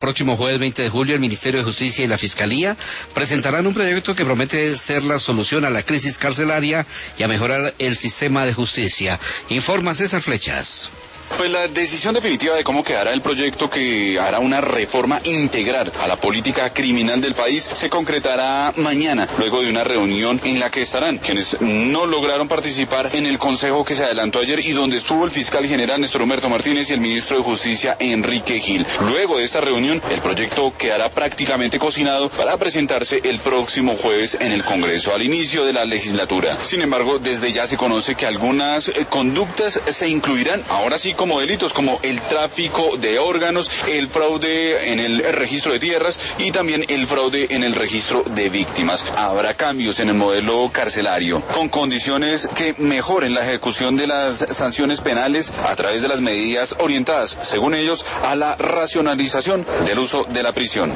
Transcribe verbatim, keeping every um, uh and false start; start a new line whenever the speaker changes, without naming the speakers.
próximo jueves veinte de julio, el Ministerio de Justicia y la Fiscalía presentarán un proyecto que promete ser la solución a la crisis carcelaria y a mejorar el sistema de justicia. Informa César Flechas.
Pues la decisión definitiva de cómo quedará el proyecto que hará una reforma integral a la política criminal del país se concretará mañana, luego de una reunión en la que estarán quienes no lograron participar en el consejo que se adelantó ayer y donde estuvo el fiscal general Néstor Humberto Martínez y el ministro de Justicia Enrique Gil. Luego de esta reunión, el proyecto quedará prácticamente cocinado para presentarse el próximo jueves en el Congreso, al inicio de la legislatura. Sin embargo, desde ya se conoce que algunas eh, conductas se incluirán, ahora sí, como delitos como el tráfico de órganos, el fraude en el registro de tierras y también el fraude en el registro de víctimas. Habrá cambios en el modelo carcelario, con condiciones que mejoren la ejecución de las sanciones penales a través de las medidas orientadas, según ellos, a la racionalización del uso de la prisión.